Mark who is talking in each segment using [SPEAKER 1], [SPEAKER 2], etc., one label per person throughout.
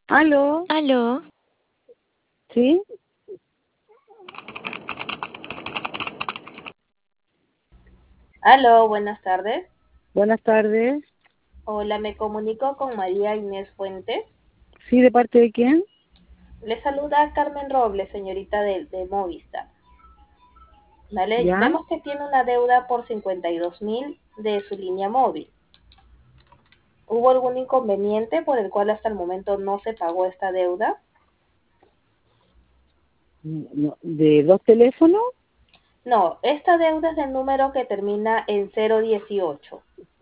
[SPEAKER 1] ¿Aló?
[SPEAKER 2] Aló,
[SPEAKER 1] ¿Sí?
[SPEAKER 3] Aló, buenas tardes.
[SPEAKER 1] Buenas tardes.
[SPEAKER 3] Hola, me comunico con María Inés Fuentes.
[SPEAKER 1] ¿Sí, de parte de quién?
[SPEAKER 3] Le saluda Carmen Robles, señorita de Movistar. ¿Vale?
[SPEAKER 1] ¿Ya?
[SPEAKER 3] Vemos que tiene una deuda por 52.000 de su línea móvil. ¿Hubo algún inconveniente por el cual hasta el momento no se pagó esta deuda?
[SPEAKER 1] No, ¿de dos teléfonos?
[SPEAKER 3] No, esta deuda es del número que termina en 018.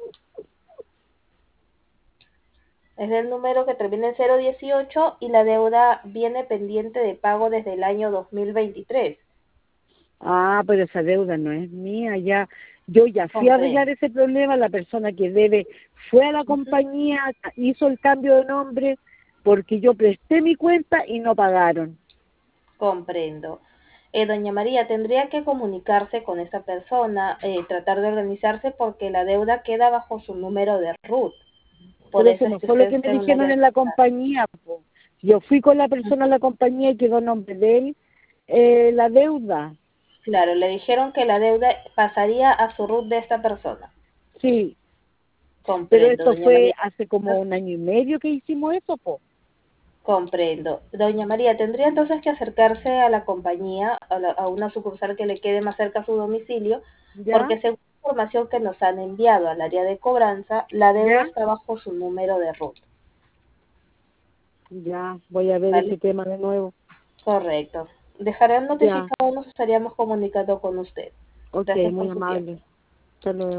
[SPEAKER 3] Es el número que termina en 018 y la deuda viene pendiente de pago desde el año 2023.
[SPEAKER 1] Ah, pero esa deuda no es mía, ya. Yo ya fui a arreglar
[SPEAKER 3] Comprendo.
[SPEAKER 1] ese problema, la persona que debe fue a la
[SPEAKER 3] Ujú.
[SPEAKER 1] compañía, hizo el cambio de nombre, porque yo presté mi cuenta y no pagaron.
[SPEAKER 3] Comprendo. Doña María, tendría que comunicarse con esta persona, tratar de organizarse porque la deuda queda bajo su número de RUT. Por
[SPEAKER 1] Pero eso
[SPEAKER 3] eso es
[SPEAKER 1] no
[SPEAKER 3] que
[SPEAKER 1] fue lo
[SPEAKER 3] usted
[SPEAKER 1] que me
[SPEAKER 3] está en un
[SPEAKER 1] dijeron
[SPEAKER 3] área
[SPEAKER 1] en la
[SPEAKER 3] de...
[SPEAKER 1] compañía, po. Yo fui con la persona a la compañía y quedó a nombre de él la deuda.
[SPEAKER 3] Claro, le dijeron que la deuda pasaría a su RUT de esta persona.
[SPEAKER 1] Sí, pero
[SPEAKER 3] Comprendo,
[SPEAKER 1] esto
[SPEAKER 3] doña
[SPEAKER 1] fue
[SPEAKER 3] María.
[SPEAKER 1] hace como un año y medio que hicimos eso, po.
[SPEAKER 3] Comprendo. Doña María, tendría entonces que acercarse a la compañía, a una sucursal que le quede más cerca a su domicilio,
[SPEAKER 1] ¿Ya?
[SPEAKER 3] porque según la información que nos han enviado al área de cobranza, la deuda
[SPEAKER 1] ¿Ya?
[SPEAKER 3] está bajo su número de RUT.
[SPEAKER 1] Ya, voy a ver
[SPEAKER 3] ¿Vale?
[SPEAKER 1] ese tema de nuevo.
[SPEAKER 3] Correcto. Dejarán
[SPEAKER 1] Ya,
[SPEAKER 3] notificado, nos estaríamos comunicando con usted.
[SPEAKER 1] ok,
[SPEAKER 3] Gracias
[SPEAKER 1] muy
[SPEAKER 3] por su tiempo.
[SPEAKER 1] amable. Hasta luego.